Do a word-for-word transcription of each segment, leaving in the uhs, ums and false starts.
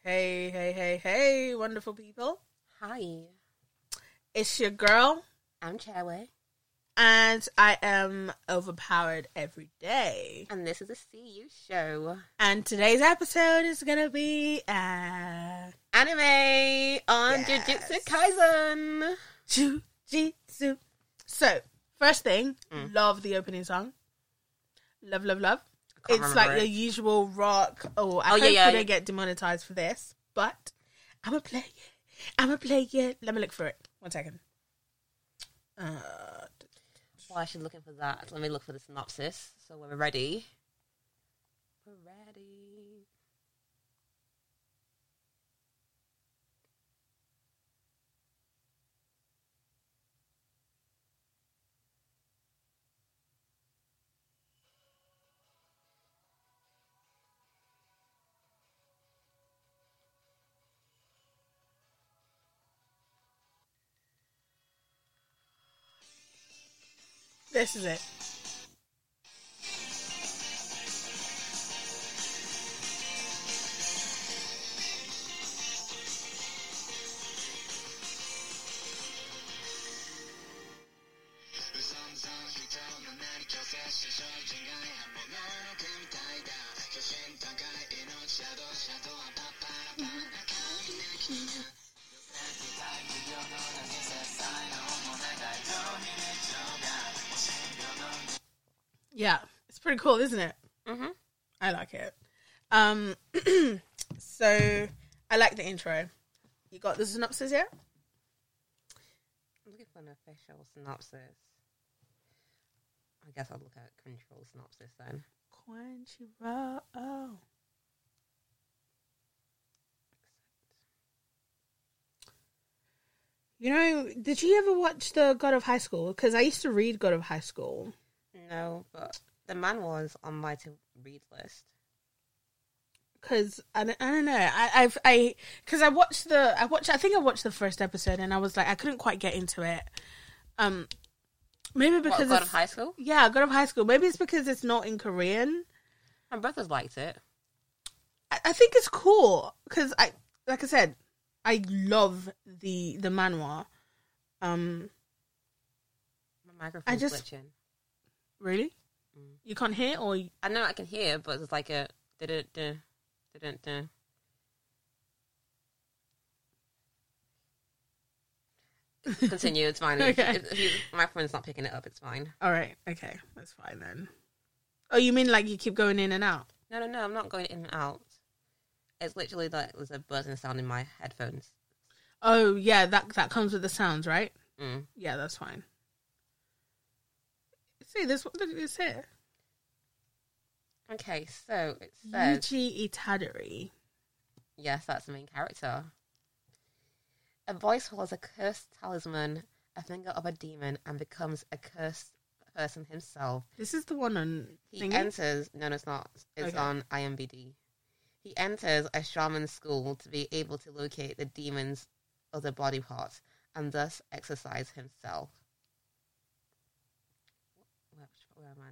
Hey, hey, hey, hey, wonderful people. Hi. It's your girl. I'm Chairway. And I am overpowered every day. And this is a C U show. And today's episode is going to be uh, anime on yes. Jujutsu Kaisen. Jujutsu. So, first thing, Mm. love the opening song. Love, love, love. It's like it. the usual rock. Oh, I Oh, hope yeah, yeah, we don't yeah. get demonetized for this. But I'm going to play it. I'm going to play it. Let me look for it. One second. Uh... While she's looking for that, let me look for the synopsis. So when we're ready. We're ready. This is it. Yeah, it's pretty cool, isn't it? Mm-hmm. I like it. Um, so I like the intro. You got the synopsis yet? I'm looking for an official synopsis. I guess I'll look at Crunchyroll synopsis then. Crunchyroll. Oh. You know, did you ever watch the God of High School? Because I used to read God of High School. No, but the man was on my to read list. Because I don't, I don't know, I, I've I because I watched the I watched I think I watched the first episode and I was like I couldn't quite get into it. Um, maybe because What, God it's, of High School? Yeah, God of High School. Maybe it's because it's not in Korean. My brothers liked it. I, I think it's cool because I like I said I love the the manhwa. Um, My microphone's I just- glitching. really, Mm. you can't hear or you, I know I can hear, but it's like a didn't didn't didn't. Continue. It's fine. If- Okay. if, if you, my phone's not picking it up, it's fine. all right, okay, that's fine then. Oh, you mean like you keep going in and out? No, no, no. I'm not going in and out. It's literally like there's a buzzing sound in my headphones. Oh yeah, that that comes with the sounds, right? Mm. Yeah, that's fine. See, this what did it say? Okay, so it says Yuji Itadori. yes, that's the main character. A voice holds a cursed talisman, a finger of a demon, and becomes a cursed person himself. This is the one on He thingy? enters. No, no, it's not. It's Okay. on I M B D. He enters a shaman school to be able to locate the demon's other body parts and thus exercise himself. Where, where am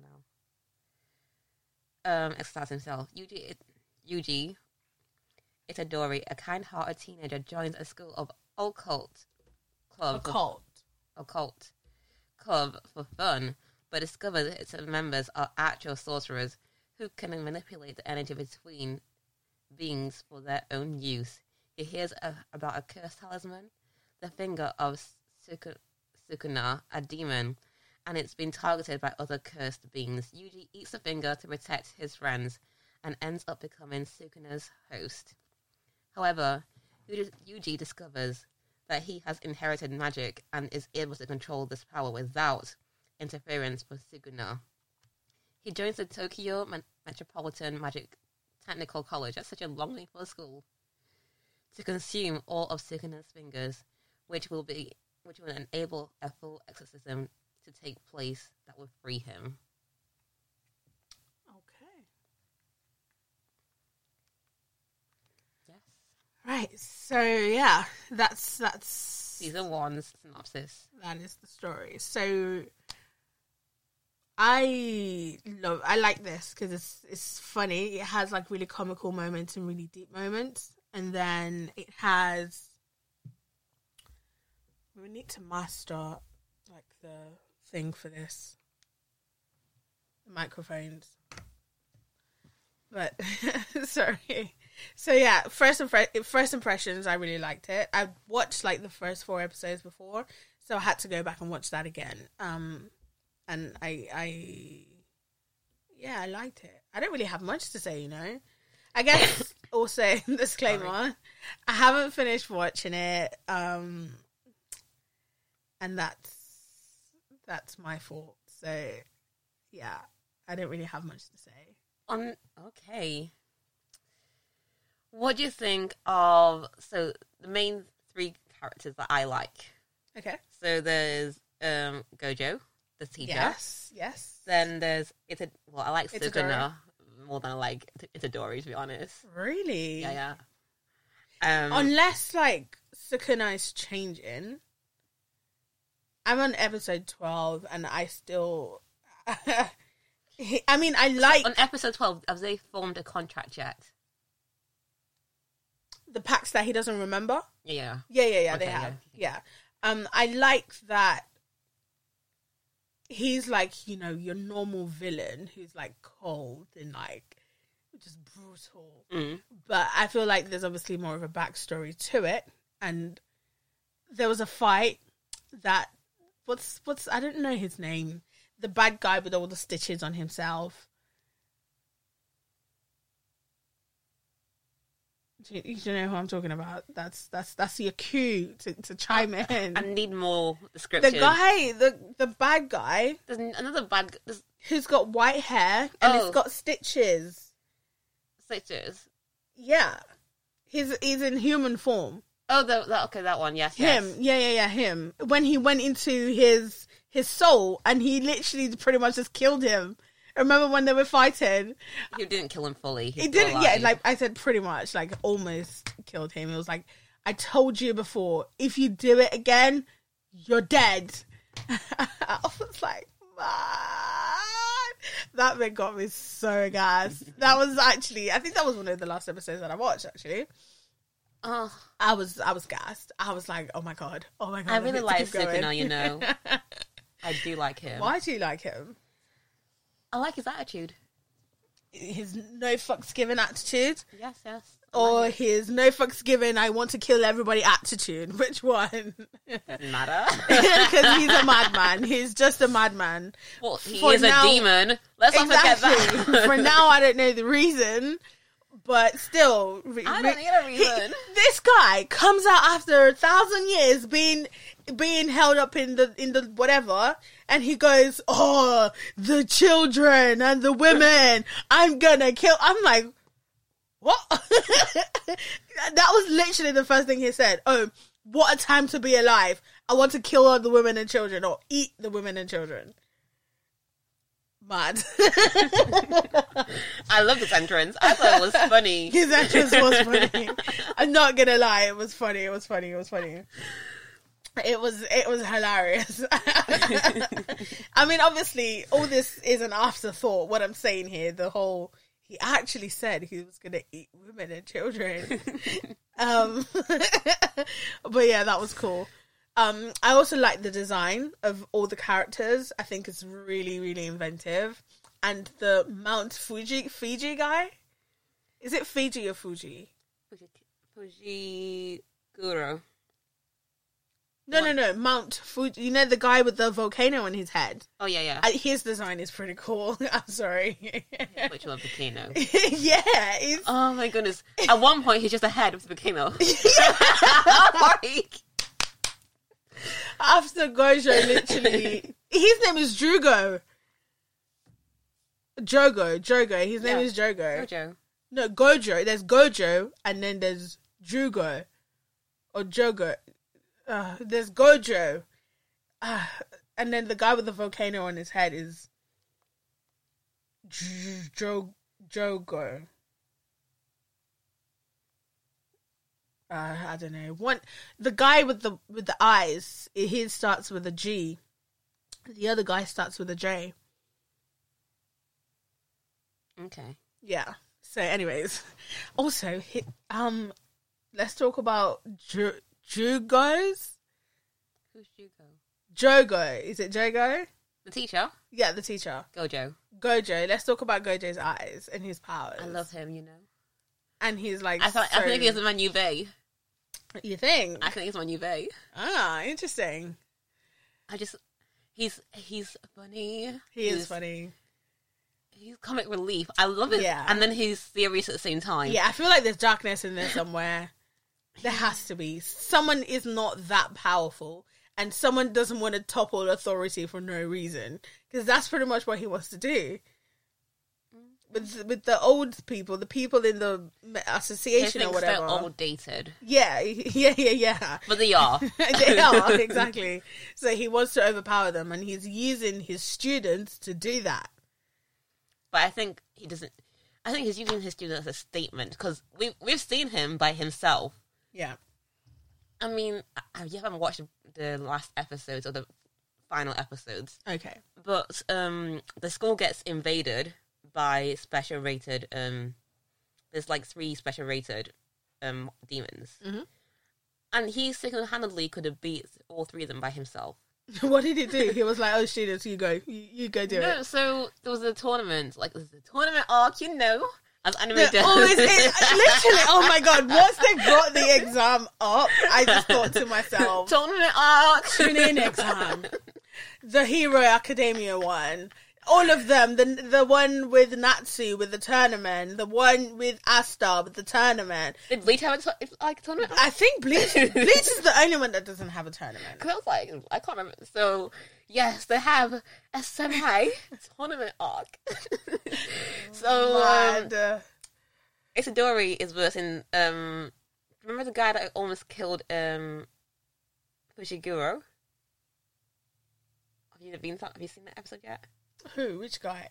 I now? Um, exercise himself. Yuji, Yuji Itadori, a kind-hearted teenager, joins a school of occult club. Occult. occult club for fun, but discovers its members are actual sorcerers who can manipulate the energy between beings for their own use. He hears a, about a cursed talisman, the finger of Suku, Sukuna, a demon, and it's been targeted by other cursed beings. Yuji eats the finger to protect his friends and ends up becoming Sukuna's host. However, Yuji, Yuji discovers that he has inherited magic and is able to control this power without interference from Sukuna. He joins the Tokyo Man- Metropolitan Magic Technical College, that's such a long name for a school, to consume all of Sukuna's fingers, which will be which will enable a full exorcism to take place that will free him. Okay. Yes. Right. So yeah, that's that's Season one's synopsis. that is the story. So I love I like this because it's it's funny. It has like really comical moments and really deep moments. and then it has. We need to master like the thing for this, the microphones. But sorry. So yeah, first impre- first impressions, I really liked it. I watched like the first four episodes before, so I had to go back and watch that again. Um, and I, I, yeah, I liked it. I don't really have much to say, you know. I guess also disclaimer, Sorry. I haven't finished watching it. Um, and that's that's my fault. So yeah, I don't really have much to say. Um, okay. What do you think of, so the main three characters that I like? Okay. So there's um, Gojo, the teacher. Yes, yes. Then there's, it's a, well, I like Itadori. Sukuna more than I like Itadori, to be honest. Really? Yeah, yeah. Um, Unless, like, Sukuna is changing. I'm on episode twelve, and I still... I mean, I like... On episode twelve, have they formed a contract yet? The pacts that he doesn't remember? Yeah. Yeah, yeah, yeah, Okay, they have. yeah. Yeah. Um, I like that he's like, you know, your normal villain who's like cold and like just brutal. Mm. But I feel like there's obviously more of a backstory to it. And there was a fight that what's what's I don't know his name. The bad guy with all the stitches on himself. Do you, do you know who I'm talking about? That's that's that's your cue to, to chime in. I need more description. The guy, the the bad guy. There's another bad there's who's got white hair and oh. it's got stitches. Stitches. Yeah, he's he's in human form. Oh, the, the, okay, that one. Yes, him. Yes. Yeah, yeah, yeah. Him. When he went into his his soul and he literally pretty much just killed him. Remember when they were fighting? He didn't kill him fully. He's he didn't. Yeah, like I said, pretty much, like almost killed him. It was like, I told you before, if you do it again, you're dead. I was like, man, that bit got me so gassed. That was actually, I think that was one of the last episodes that I watched. Actually, oh, I was, I was gassed. I was like, oh my god, oh my god. I really like Sukuna. You know, I do like him. Why do you like him? I like his attitude. His no fucks given attitude? Yes, yes. Or his no fucks given, I want to kill everybody attitude? Which one? Doesn't matter. Because he's a madman. He's just a madman. Well, he For is now, a demon. Let's not exactly. forget that. For now, I don't know the reason. But still... Re- I don't need a reason. He, this guy comes out after a thousand years being being held up in the in the whatever, and he goes, oh, the children and the women, I'm gonna kill... I'm like, what? That was literally the first thing he said. Oh, what a time to be alive. I want to kill all the women and children, or eat the women and children. Mad. I love this entrance. I thought it was funny. His entrance was funny. I'm not gonna lie, it was funny, it was funny, it was funny. It was it was hilarious. I mean, obviously, all this is an afterthought. What I'm saying here, the whole he actually said he was gonna eat women and children. um, but yeah, that was cool. Um, I also like the design of all the characters. I think it's really, really inventive. And the Mount Fuji Fiji guy, is it Fiji or Fuji? Fuji Guru. No, no, no. Mount Fuji. You know the guy with the volcano on his head? Oh, yeah, yeah. I, his design is pretty cool. I'm sorry. Which one, volcano? Yeah. It's... Oh, my goodness. At one point, he's just a head of the volcano. After Gojo, literally... His name is Drugo. Jogo. Jogo. His name yeah. is Jogo. Gojo. No, Gojo. There's Gojo, and then there's Drugo. Or Jogo. Uh, there's Gojo. Uh, and then the guy with the volcano on his head is Jo Jogo. Uh, I don't know. One, the guy with the with the eyes, his starts with a G. The other guy starts with a J. Okay. Yeah. So, anyways, also, he, um, let's talk about Ju- Jugos. Who's Jugo? Jogo. Is it Jogo? The teacher? Yeah, the teacher. Gojo. Gojo. Let's talk about Gojo's eyes and his powers. I love him, you know. And he's like, I thought so... I think he's my new bae. You think? I think he's my new bae. Ah, interesting. I just he's he's funny. He he's, is funny. He's comic relief. I love it. Yeah. And then he's serious at the same time. Yeah, I feel like there's darkness in there somewhere. There has to be. Someone is not that powerful, and someone doesn't want to topple authority for no reason, because that's pretty much what he wants to do. With with the old people, the people in the association or whatever, they're old dated. Yeah, yeah, yeah, yeah. But they are. They are, exactly. So he wants to overpower them, and he's using his students to do that. But I think he doesn't. I think he's using his students as a statement, because we we've seen him by himself. Yeah. I mean, I, you haven't watched the last episodes or the final episodes. Okay. But um, the school gets invaded by special rated. Um, there's like three special rated um demons, mm-hmm. and he single handedly could have beat all three of them by himself. What did he do? He was like, "Oh, students, you go, you, you go do no, it." So there was a tournament, like there's a tournament arc, you know, as animated. Always, it, literally, oh my god! Once they brought the exam up, I just thought to myself, tournament arc, tune in exam, the Hero Academia one. All of them, the the one with Natsu with the tournament, the one with Asta with the tournament. Did Bleach have a t- like a tournament? I think Bleach Bleach is the only one that doesn't have a tournament. Because I was like, I can't remember. So yes, they have a semi tournament arc. So um, Itadori is versing. Um, remember the guy that almost killed um, Fushiguro? Have you been? Have you seen that episode yet? Who? Which guy?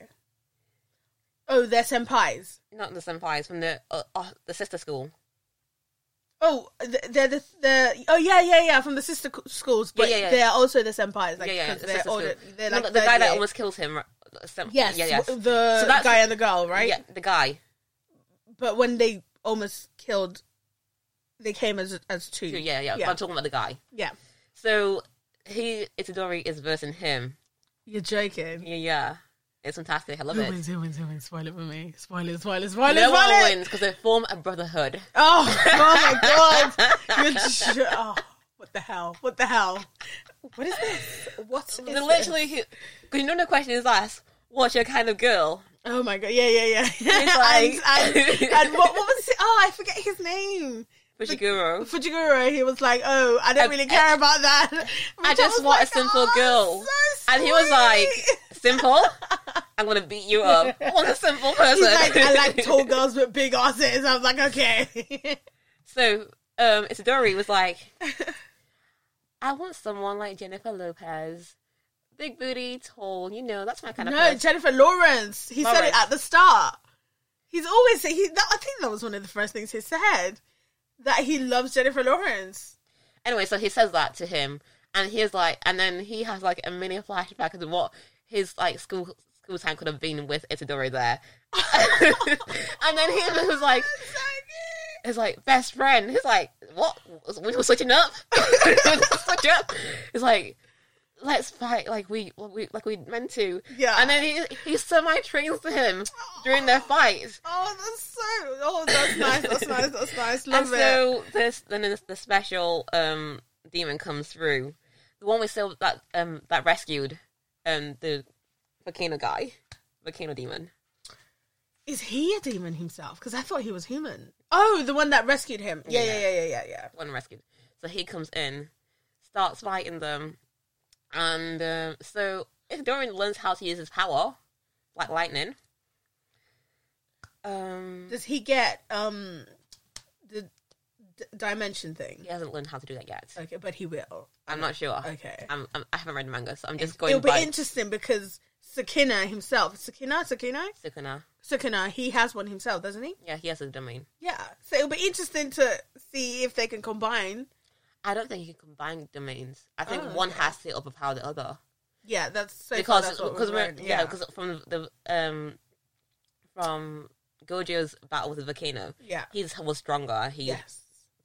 Oh, they're senpais. Not the senpais from the uh, uh, the sister school. Oh, they're the, the oh yeah yeah yeah from the sister schools, but yeah, yeah, yeah. they're also the senpais. Like, yeah, yeah, the they're older. They're like no, the guy year. that almost kills him. Sem- yes, yeah, yes. the so guy and the girl, right? Yeah, the guy. But when they almost killed, they came as as two. Yeah, yeah. yeah. I'm talking about the guy. Yeah. So he Itadori is versing him. You're joking. Yeah, yeah. It's fantastic. I love who it. Wins, who wins? Who wins? Spoil it for me. Spoil it. Spoil it. Spoil it. No spoil one it. wins because they form a brotherhood. Oh, oh my god! You're just, oh, what the hell? What the hell? What is this? What is They're literally, because you know the question is asked, what's your kind of girl? Oh my god! Yeah, yeah, yeah. It's like, and, and, and what, what was it? Oh, I forget his name. Fushiguro. Fujiguro, he was like, "Oh, I don't really care about that. I just want like, a simple oh, girl." So and he was like, "Simple? I'm gonna beat you up. I want a simple person." He's like, "I like tall girls with big asses." I was like, "Okay." So, um, Itadori was like, "I want someone like Jennifer Lopez, big booty, tall. You know, that's my kind of." No, person. Jennifer Lawrence. He Lawrence. said it at the start. He's always he. That, I think that was one of the first things he said. That he loves Jennifer Lawrence. Anyway, so he says that to him, and he's like, and then he has like a mini flashback of what his like school school time could have been with Itadori there, and then he was like, "It's like best friend." He's like, "What? We were switching up? Switch up?" He's like, "Let's fight like we, we like we meant to." Yeah. And then he he semi trains to him during their fight. Oh, that's so. Oh, that's nice. That's nice. That's nice. Love and it. so this then this, the special um demon comes through, the one we saw that um that rescued um the volcano guy, volcano demon. Is he a demon himself? Because I thought he was human. Oh, the one that rescued him. Yeah, yeah, Yeah. yeah, yeah, yeah, yeah. One rescued. So he comes in, starts fighting them, and uh, so Itadori learns how to use his power, like lightning. Um, Does he get um the d- dimension thing? he hasn't learned how to do that yet. Okay, but he will. I'm not sure. Okay. I'm, I'm, I haven't read the manga, so I'm just going It'll be by interesting because Sakina himself, Sakina, Sakina, Sukuna. Sakina, he has one himself, doesn't he? Yeah, he has a domain. Yeah. So it'll be interesting to see if they can combine. I don't think you can combine domains. I think Oh, one okay. has to overpower the other Yeah, that's so far because that's what because we've we're, learned. yeah because from the um from Gojo's battle with the volcano, yeah, he was stronger. He yes,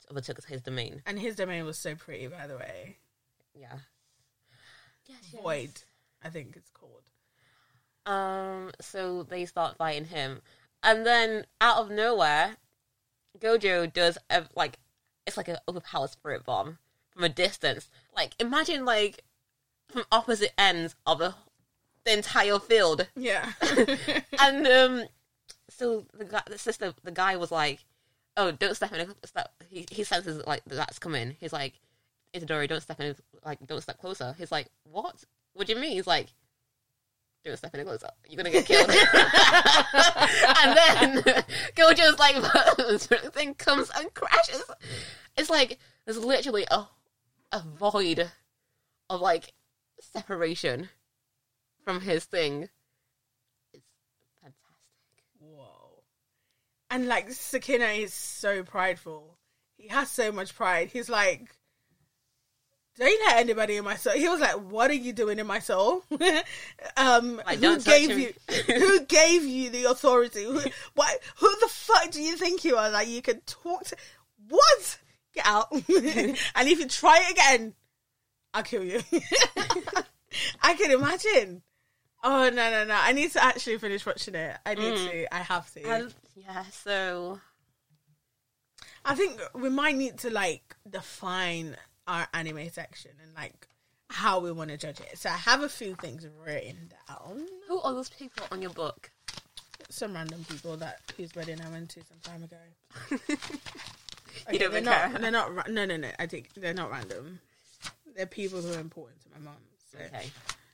overtook his domain. And his domain was so pretty, by the way. Yeah. Yes, yes. Void, I think it's called. Um, so they start fighting him. And then, out of nowhere, Gojo does, a, like, it's like an overpowered spirit bomb from a distance. Like, imagine, like, from opposite ends of the, the entire field. Yeah. And, um, so the guy, the sister, the guy was like, oh, don't step in, step, he, he senses, like, that's coming. He's like, Itadori, don't step in, like, don't step closer. He's like, what? What do you mean? He's like, don't step in closer. You're gonna get killed. And then Gojo's like, thing comes and crashes. It's like, there's literally a, a void of, like, separation from his thing. It's fantastic. Whoa. And, like, Sukuna is so prideful. He has so much pride. He's like, don't let anybody in my soul. He was like, what are you doing in my soul? um, like, who gave you who gave you the authority? Who, what, who the fuck do you think you are? Like, you can talk to... What? Get out. And if you try it again, I'll kill you. I can imagine. Oh, no, no, no. I need to actually finish watching it. I need mm. to. I have to. Um, yeah, so... I think we might need to, like, define our anime section and, like, how we want to judge it. So I have a few things written down. Who are those people on your book? Some random people that whose wedding I went to some time ago. You Okay, don't they're even not, care? They're not. No, no, no. I think they're not random. They're people who are important to my mom. So. Okay.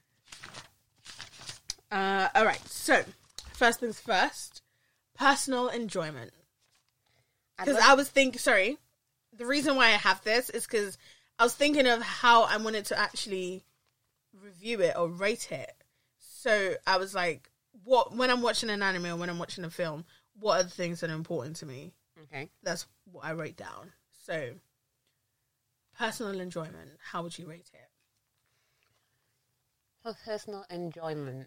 Uh, all right. So first things first. Personal enjoyment. Because I was thinking. Sorry, the reason why I have this is because I was thinking of how I wanted to actually review it or rate it. So I was like, what when I'm watching an anime or when I'm watching a film, what are the things that are important to me? Okay. That's what I wrote down. So, personal enjoyment, how would you rate it? For personal enjoyment,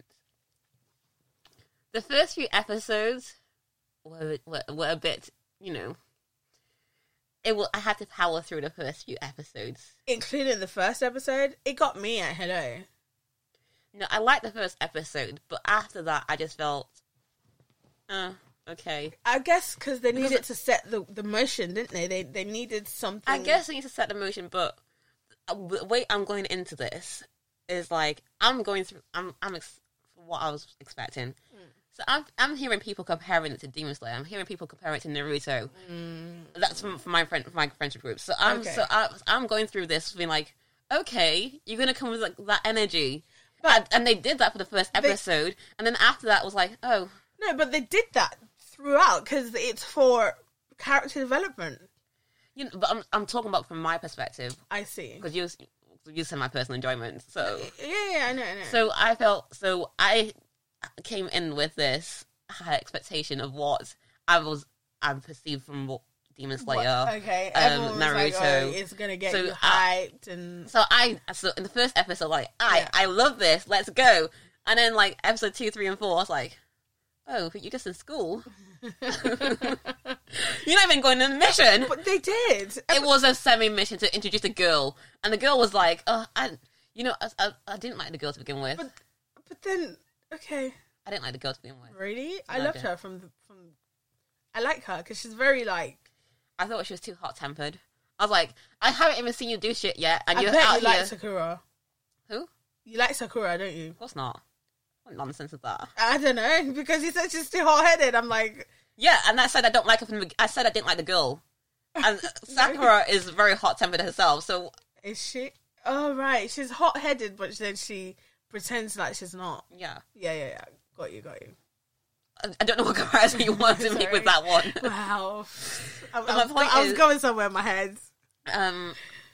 the first few episodes were, were, were a bit, you know, it will, I had to power through the first few episodes. Including the first episode, it got me at hello. No, I liked the first episode, but after that, I just felt, uh, okay. I guess because they needed Because to set the, the motion, didn't they? They they needed something. I guess they need to set the motion, but the way I'm going into this is like, I'm going through, I'm, I'm ex- what I was expecting. Mm. So I'm I'm hearing people comparing it to Demon Slayer. I'm hearing people comparing it to Naruto. Mm. That's from, from my friend, from my friendship group. So I'm okay. so I, I'm going through this being like, okay, you're gonna come with like that energy, but and, and they did that for the first episode, they, and then after that was like, oh no, but they did that throughout because it's for character development. You know, but I'm I'm talking about from my perspective. I see, because you you said my personal enjoyment. So yeah, yeah, I know, I know. So I felt so I. came in with this high expectation of what I was I perceived from what Demon Slayer, what? Okay, um, Naruto. Like, oh, it's gonna get so you hyped, I, and so I so in the first episode, like I yeah. I love this, let's go. And then like episode two, three, and four, I was like, oh, you're just in school. You're not even going on a mission. But they did. It was a semi mission to introduce a girl, and the girl was like, oh, I, you know, I, I, I didn't like the girl to begin with. But, but then. Okay. I didn't like the girl to begin with. Really? I loved her from the, from. I like her because she's very like. I thought she was too hot tempered. I was like, I haven't even seen you do shit yet, and I you're bet out you here. like Sakura. Who? You like Sakura, don't you? Of course not. What nonsense is that? I don't know because you said she's too hot headed. I'm like. Yeah, and I said I don't like her from the. I said I didn't like the girl, and Sakura is very hot tempered herself. So is she? Oh right, she's hot headed, but then she pretends like she's not. Yeah. Yeah, yeah, yeah. Got you, got you. I, I don't know what comparison you want to make with that one. Wow. I, my I, was, point I is, was going somewhere in my head. Um.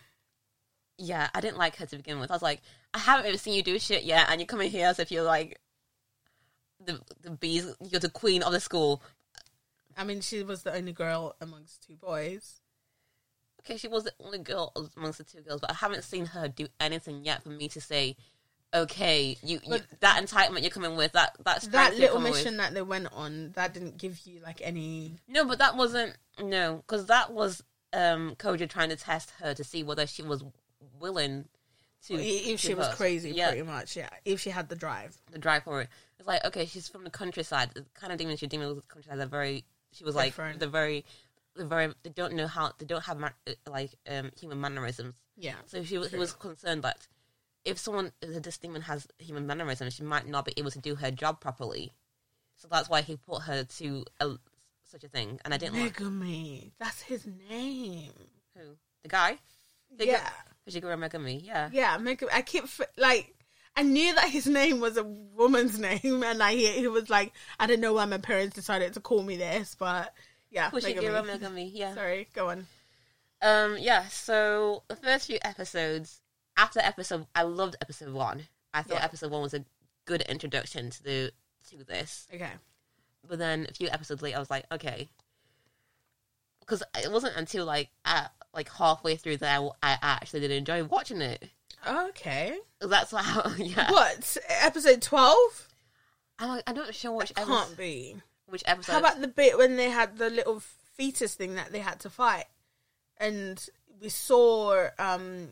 Yeah, I didn't like her to begin with. I was like, I haven't even seen you do shit yet, and you're coming here as if you're like the the bees. You're the queen of the school. I mean, she was the only girl amongst two boys. Okay, she was the only girl amongst the two girls, but I haven't seen her do anything yet for me to say, okay, you, you that entitlement you're coming with, that that's that little mission with. That they went on, that didn't give you like any. No, but that wasn't no, because that was um, Koja trying to test her to see whether she was willing to. If she to was her. crazy, yeah. pretty much, yeah. If she had the drive. The drive for it. It's like, okay, she's from the countryside. The kind of demons she's dealing with the countryside are very. She was like, Different. they're very, they're very. They don't know how. They don't have ma- like um, human mannerisms. Yeah. So she was, he was concerned that if someone, if this demon has human mannerisms, she might not be able to do her job properly. So that's why he put her to a, such a thing. And I didn't like Megami. That's his name. who the guy. Yeah. Fujiguro Megami. Yeah. Yeah, Megami. I keep, f- like, I knew that his name was a woman's name, and like, he, he was like, I don't know why my parents decided to call me this, but yeah, Fujiguro Megami. Megami. Yeah. Sorry, go on. Um. Yeah. So the first few episodes, after episode, I loved episode one. I thought Yeah. episode one was a good introduction to the to this. Okay. But then a few episodes later, I was like, okay, because it wasn't until like at, like halfway through that I, I actually did enjoy watching it. Okay. That's how. Yeah. What? Episode twelve? I'm like, I'm not sure which Can't episode. be. Which episode? How about the bit when they had the little fetus thing that they had to fight? And we saw um,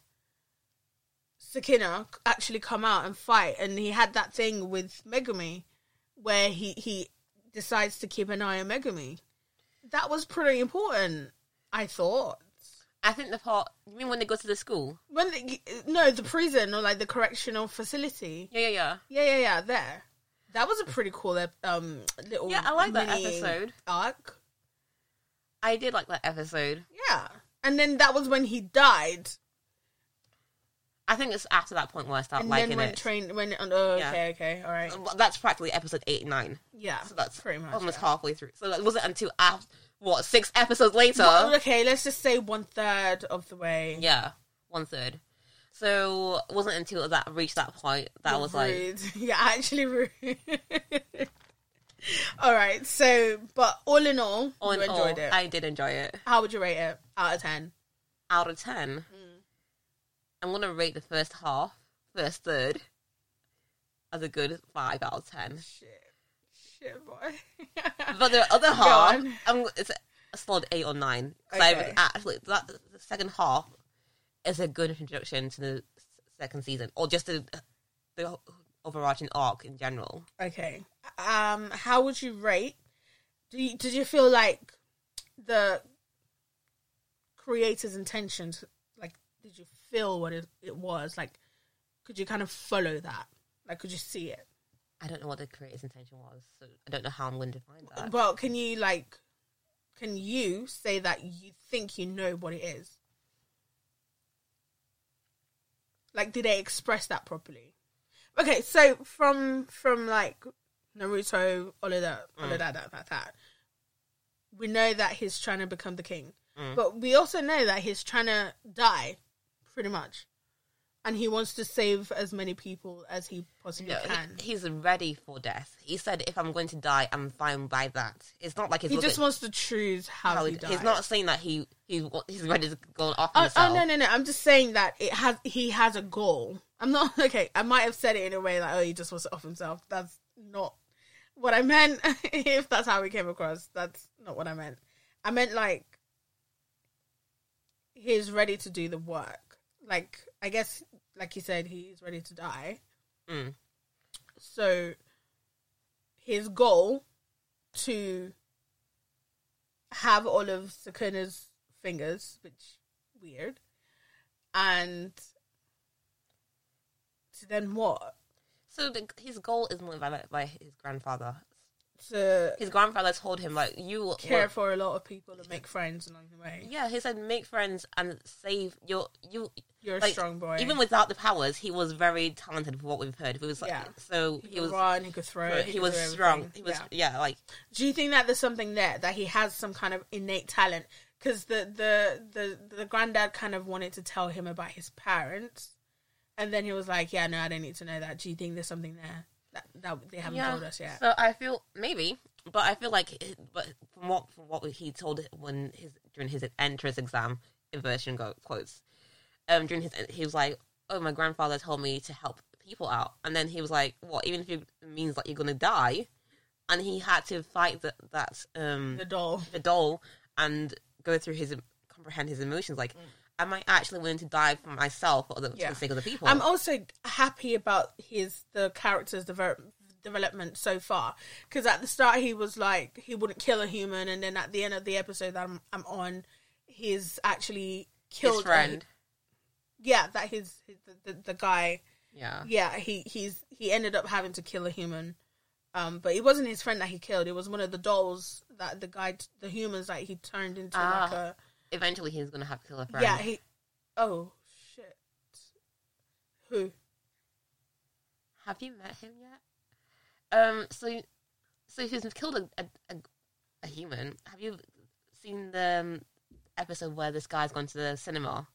Sakina actually come out and fight, and he had that thing with Megami where he, he decides to keep an eye on Megami. That was pretty important, I thought. I think the part. You mean when they go to the school? When they, no, the prison or like the correctional facility. Yeah, yeah, yeah. Yeah, yeah, yeah, there. That was a pretty cool um, little Yeah, I like that mini episode. arc. I did like that episode. Yeah. And then that was when he died. I think it's after that point where I start And liking then when it. train when oh, Yeah. okay, okay, all right. That's practically episode eight and nine. Yeah. So that's pretty much almost yeah. halfway through. So it wasn't until after, what, six episodes later? Well, okay, let's just say one third of the way. Yeah, one third. So it wasn't until that reached that point that I was like, rude. Yeah, actually rude. All right, so but all in all, all you in enjoyed all, it. I did enjoy it. How would you rate it out of ten? Out of ten, Mm. I'm gonna rate the first half, first third, as a good five out of ten. Shit, shit, boy. But the other Go half, on. I'm, it's a solid eight or nine. Because Okay. I actually that the second half is a good introduction to the s- second season, or just the the overarching arc in general. Okay. Um, how would you rate? Do you, did you feel like the creator's intentions? Like, did you feel what it, it was? Like, could you kind of follow that? Like, could you see it? I don't know what the creator's intention was, so I don't know how I'm going to find that. Well, can you like, can you say that you think you know what it is? Like, did they express that properly? Okay, so from from like Naruto, all of that, all Mm. of that, that, that, that, we know that he's trying to become the king, Mm. but we also know that he's trying to die, pretty much, and he wants to save as many people as he possibly No, can. he, he's ready for death. He said, "If I'm going to die, I'm fine by that." It's not like he's He looking, just wants to choose how, how he he- dies. he's not saying that he he's he's ready to go off Oh, himself. oh no no no! I'm just saying that it has. He has a goal. I'm not okay. I might have said it in a way like, oh, he just wants to off himself. That's not what I meant. If that's how we came across, that's not what I meant. I meant like he's ready to do the work. Like I guess, like you said, he's ready to die. Mm. So his goal to have all of Sakina's fingers, which weird, and to then what? So the, his goal is motivated by his grandfather. To His grandfather told him, like, you care were- for a lot of people and make friends along the way. Yeah, he said make friends and save your you. You're a like, strong boy. Even without the powers, he was very talented for what we've heard. He was like, Yeah. so he, he could was run, he could throw. he, could was do everything. strong. He was Yeah. yeah, like Do you think that there's something there that he has some kind of innate talent? Because the, the the the granddad kind of wanted to tell him about his parents, and then he was like, "Yeah, no, I don't need to know that." Do you think there's something there that that they haven't yeah. told us yet? So I feel maybe, but I feel like, it- but from what from what he told when his during his entrance exam, inversion go quotes, um, during his he was like, "Oh, my grandfather told me to help people out," and then he was like, "What? Even if it means that you're gonna die," and he had to fight that that um The doll. the doll and go through his comprehend his emotions. Like, mm. am I actually willing to die for myself or the, yeah. for the sake of the people? I'm also happy about his the character's develop, development so far, because at the start he was like he wouldn't kill a human, and then at the end of the episode that I'm, I'm on, he's actually killed his friend. A, yeah, that his, his the, the, the guy. Yeah, yeah, he he's he ended up having to kill a human. Um, but it wasn't his friend that he killed. It was one of the dolls that the guy, the humans that he turned into ah, like a... Eventually he's going to have to kill a friend. Yeah, he... Oh, shit. Who? Have you met him yet? Um, so, so he's killed a, a, a human. Have you seen the um, episode where this guy's gone to the cinema?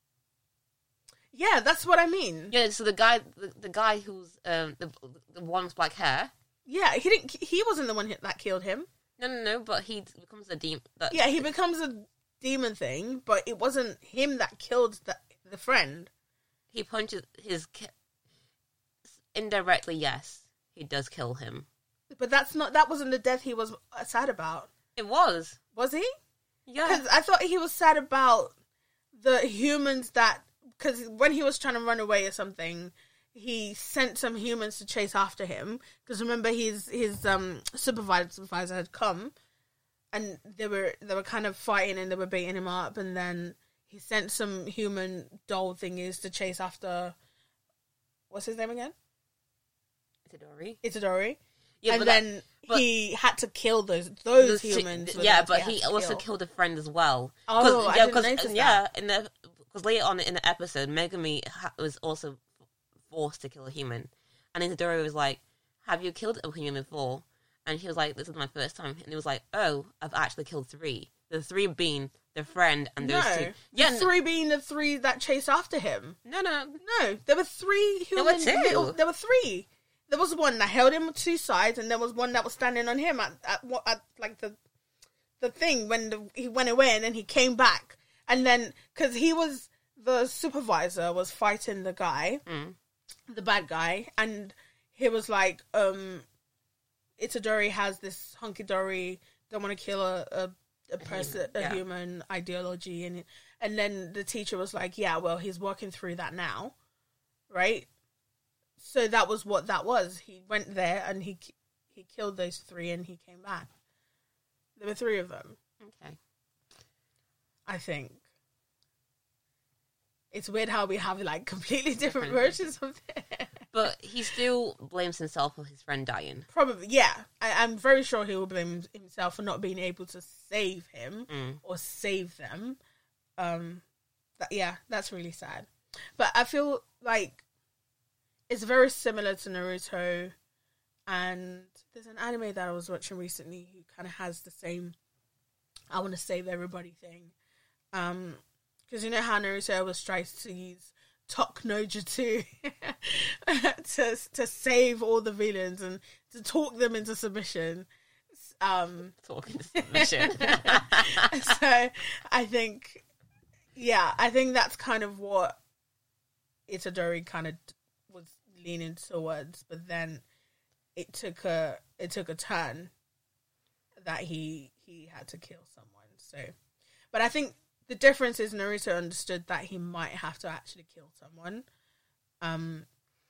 Yeah, that's what I mean. Yeah, so the guy, the, the guy who's, um, the, the one with black hair... Yeah, he didn't. He wasn't the one that killed him. No, no, no. But he becomes a demon. Yeah, he becomes a demon thing, but it wasn't him that killed the the friend. He punches his ki- indirectly. Yes, he does kill him. But that's not. That wasn't the death he was sad about. It was. Was he? Yeah. Because I thought he was sad about the humans that. Because when he was trying to run away or something, he sent some humans to chase after him. Because remember, his his um supervisor supervisor had come, and they were they were kind of fighting and they were beating him up. And then he sent some human doll thingies to chase after. What's his name again? Itadori. Itadori. Yeah, and but then that, but he had to kill those those humans. Yeah, but he, he also kill. killed a friend as well. Oh, yeah, I didn't notice yeah, that. in the because later on in the episode, Megumi ha- was also forced to kill a human, and Itadori was like, "Have you killed a human before?" And he was like, "This is my first time." And he was like, "Oh, I've actually killed three. The three being the friend and those no, two. Yeah, the three being the three that chased after him. No, no, no. There were three humans. There were two. Little, there were three. There was one that held him on two sides, and there was one that was standing on him at at, at like the the thing when the, he went away, and then he came back, and then because he was the supervisor was fighting the guy, mm. the bad guy, and he was like, um, Itadori has this hunky dory, don't want to kill a a, a person, a, yeah. human ideology, and and then the teacher was like, yeah, well, he's working through that now, right? So that was what that was. He went there and he he killed those three and he came back. There were three of them. Okay. I think. It's weird how we have like completely different, different versions of it. But he still blames himself for his friend dying. Probably, yeah. I, I'm very sure he will blame himself for not being able to save him mm. or save them. Um, that, yeah, that's really sad. But I feel like it's very similar to Naruto, and there's an anime that I was watching recently who kind of has the same I want to save everybody thing. Um, because you know how Naruto always tries to use Tok no Jutsu to, to save all the villains and to talk them into submission. Um, talk into submission. So I think, yeah, I think that's kind of what Itadori kind of was leaning towards, but then it took a it took a turn that he he had to kill someone. So, but I think the difference is Naruto understood that he might have to actually kill someone. Um,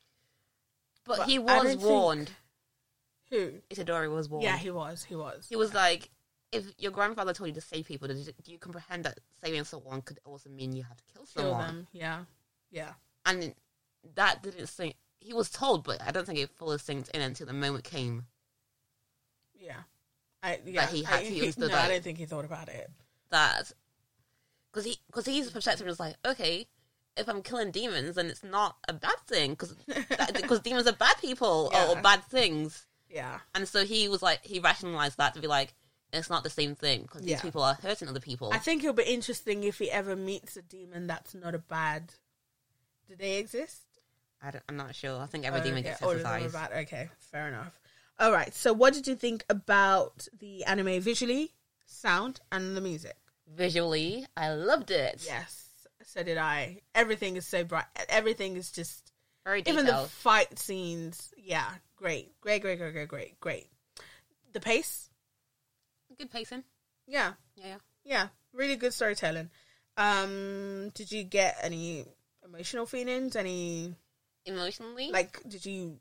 but, but he was warned. Who? Itadori was warned. Yeah, he was. He was. He was like, if your grandfather told you to save people, do you comprehend that saving someone could also mean you have to kill someone? Kill them. Yeah. Yeah. And that didn't sink. He was told, but I don't think it fully sinked in until the moment came. Yeah. I, yeah. That he had I, to he, understand no, that. I don't think he thought about it. That. Because he, cause his perspective was like, okay, if I'm killing demons, then it's not a bad thing. Because demons are bad people Yeah. or, or bad things. Yeah. And so he was like, he rationalized that to be like, it's not the same thing. Because Yeah. these people are hurting other people. I think it'll be interesting if he ever meets a demon that's not a bad. Do they exist? I don't, I'm not sure. I think every Oh, demon okay. gets All of them are exercise. bad. Okay, fair enough. All right. So, what did you think about the anime visually, sound, and the music? Visually, I loved it. Yes, so did I. Everything is so bright. Everything is just Very detailed. even the fight scenes. Yeah, great, great, great, great, great, great, great. The pace. Good pacing. Yeah, Yeah. yeah, really good storytelling. Um, did you get any emotional feelings? Any Emotionally? like? Did you?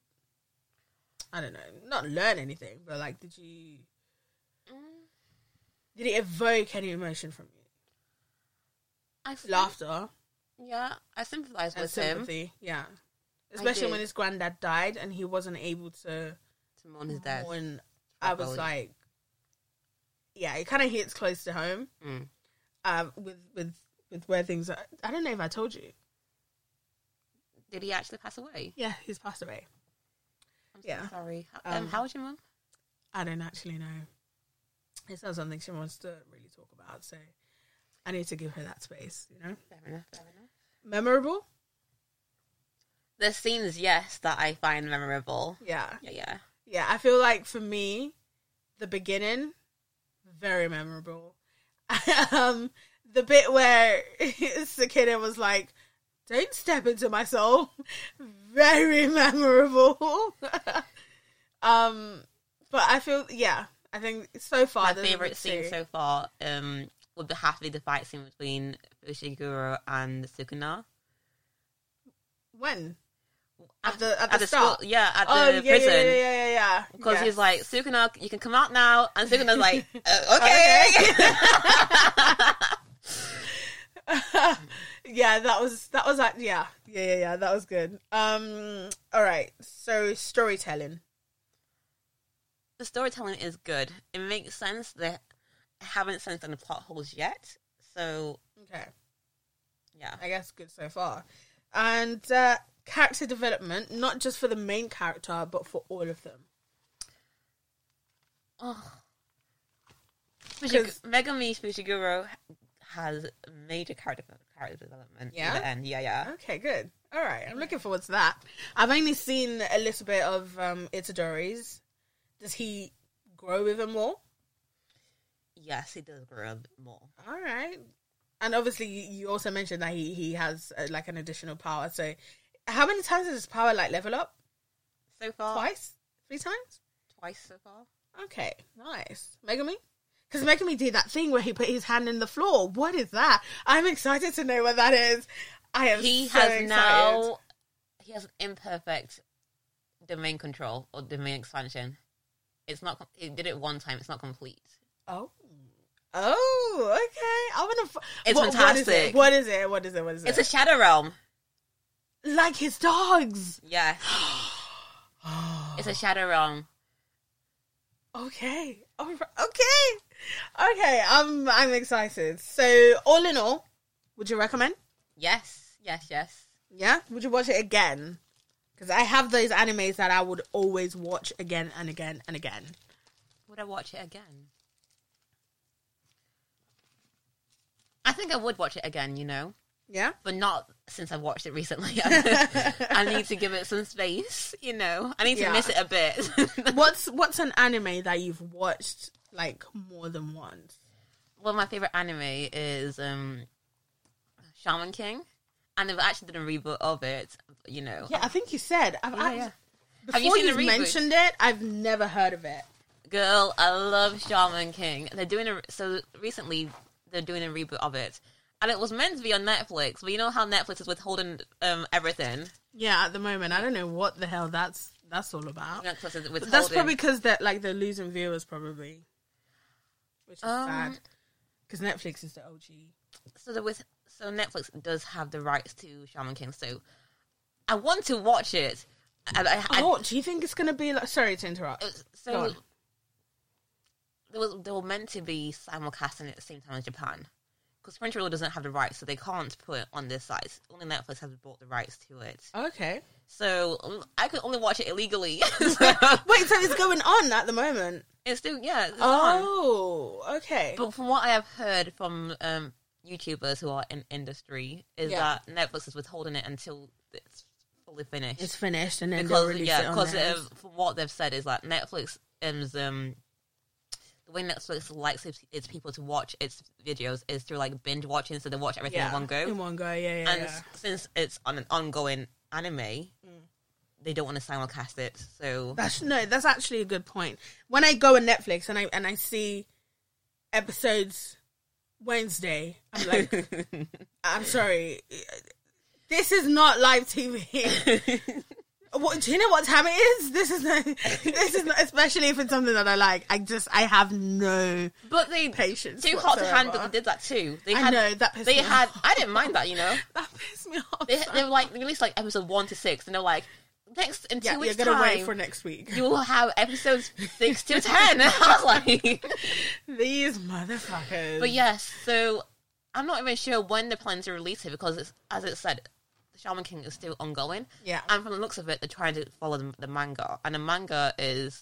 I don't know. Not learn anything, but like, did you? Mm. Did it evoke any emotion from you? I sim- Laughter Yeah, I sympathize and with him. sympathy. Yeah, especially did. when his granddad died and he wasn't able to To mourn his death. mourn. I was properly. like, yeah, it kind of hits close to home. Mm. Um, with with with where things are. I don't know if I told you. Did he actually pass away? Yeah, he's passed away. I'm so Yeah. sorry. Um, Um, how was your mum? I don't actually know. It's not something she wants to really talk about, so I need to give her that space, you know? Fair enough, fair enough. Memorable? The scenes, yes, that I find memorable. Yeah. Yeah, yeah. Yeah, I feel like for me, the beginning, very memorable. um, the bit where Sakina was like, don't step into my soul, very memorable. um, but I feel, yeah, I think so far... My there's a favourite bit scene too. so far um, would have to be the fight scene between Fushiguro and Sukuna. When? At the, at the, At the start? school, yeah, at the Oh, yeah, prison. yeah, yeah, yeah, yeah, yeah. Because Yes. he's like, Sukuna, you can come out now. And Sukuna's like, uh, okay. Yeah, that was that was like yeah yeah yeah yeah that was good. Um, all right, so storytelling. The storytelling is good. It makes sense. They haven't sensed any plot holes yet. So, Okay, yeah. I guess good so far. And uh, character development, not just for the main character, but for all of them. Oh. 'Cause- Megami Fushiguro has major character character development. Yeah? At the end. Yeah, yeah. Okay, good. All right, I'm looking forward to that. I've only seen a little bit of um, Itadori's. Does he grow even more? Yes, he does grow a bit more. All right. And obviously, you you also mentioned that he, he has uh, like an additional power. So, how many times does his power like level up? So far, Twice? Three times? twice so far. Okay, nice. Megami? Because Megami did that thing where he put his hand in the floor. What is that? I'm excited to know what that is. I am He so has excited. now. He has an imperfect domain control or domain expansion. It's not. He did it one time. It's not complete. Oh. Oh, okay. I want to. It's what, fantastic. What is it? What is it? What is it? What is It's it? a shadow realm. Like his dogs. Yeah, it's a shadow realm. Okay. All right. Okay. Okay. I'm I'm excited. So all in all, would you recommend? Yes, yes, yes. Yeah. Would you watch it again? Because I have those animes that I would always watch again and again and again. Would I watch it again? I think I would watch it again, you know, Yeah. but not since I've watched it recently. I need to give it some space, you know. I need to Yeah. miss it a bit. What's What's an anime that you've watched like more than once? One of my favorite anime is um, Shaman King, and they've actually done a reboot of it. You know, Yeah, I think you said. I've, Yeah, I've, yeah. Before Have you seen the you've reboot? mentioned it, I've never heard of it. girl, I love Shaman King. They're doing a so recently they're doing a reboot of it, and it was meant to be on Netflix, but you know how Netflix is withholding um everything. Yeah, at the moment, I don't know what the hell that's that's all about. Netflix is withholding. That's probably because that like they're losing viewers, probably, which is Um, sad. Because Netflix is the O G. so the with so Netflix does have the rights to Shaman King, so I want to watch it. And I, I, Oh, do you think it's gonna be like? Sorry to interrupt. it was- Go so on. there was they were meant to be simulcasting at the same time as Japan, because Crunchyroll doesn't have the rights, so they can't put it on this site. Only Netflix has bought the rights to it, Okay. so um, I could only watch it illegally. So Wait, so it's going on at the moment? it's still yeah. It's on. Oh, okay. But from what I have heard from um, YouTubers who are in industry, is Yeah. that Netflix is withholding it until it's fully finished. It's finished, and then they'll because release yeah, it on because theirs. uh, from what they've said is that Netflix is um the way Netflix likes its, its people to watch its videos is through like binge watching, so they watch everything yeah, in one go. In one go, yeah, yeah, and yeah. s- since it's on an ongoing anime, they don't want to simulcast it. So That's no, that's actually a good point. When I go on Netflix and I and I see episodes Wednesday. I'm like, I'm sorry. This is not live T V. What, do you know what time it is? This is not, this is not, especially if it's something that I like. I just, I have no but they, patience. Too Hot to Handle did that too. They I had, know, that pissed they me had, off. I didn't mind that, you know? That pissed me off. They, so they were like, they released like episode one to six, and they're like, next, in two yeah, weeks' you're gonna time, wait for next week. you will have episodes six to ten. And I was like, these motherfuckers. but yes, so I'm not even sure when they're planning to release it because, it's, as it said, the Shaman King is still ongoing. Yeah. And from the looks of it, they're trying to follow the, the manga, and the manga is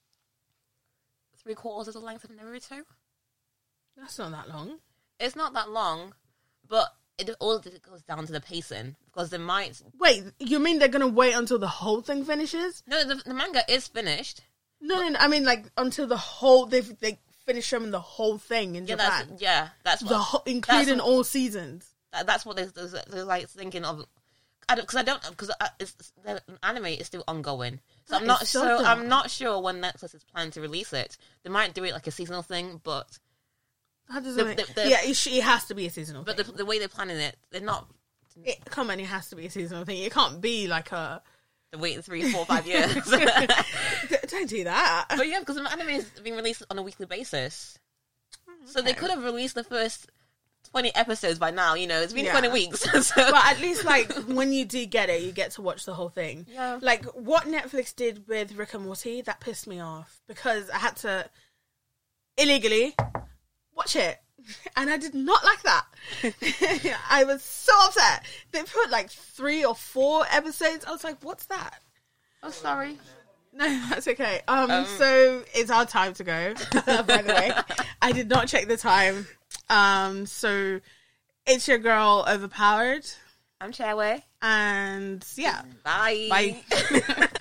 three quarters of the length of Naruto. That's not that long. It's not that long, but it all goes down to the pacing because they might. Wait, you mean they're gonna wait until the whole thing finishes? No, the, the manga is finished. No, no, no, I mean like until the whole they they finish filming the whole thing in Yeah, Japan. that's yeah, that's what, the whole, including that's, all seasons. that, that's what they, they're, they're like thinking of. I don't because I don't because the anime is still ongoing, so That I'm not is so so dumb. I'm not sure when Netflix is planning to release it. They might do it like a seasonal thing, but That doesn't The- make, the- the- yeah, it, sh- it has to be a seasonal but thing. the, the way they're planning it, they're not. It, come on, it has to be a seasonal thing. It can't be like a... They're waiting three, four, five years. D- don't do that. But yeah, because the anime is being released on a weekly basis, so they Okay. could have released the first twenty episodes by now. You know, it's been Yeah. twenty weeks. So. But at least, like, when you do get it, you get to watch the whole thing. Yeah. Like, what Netflix did with Rick and Morty, that pissed me off. Because I had to, illegally, watch it. And I did not like that. I was so upset. They put, like, three or four episodes. I was like, what's that? Oh, sorry. No, that's okay. Um, Um. So, it's our time to go, by the way. I did not check the time. Um, so... It's your girl, Overpowered. I'm Chairway. And yeah. Bye. Bye.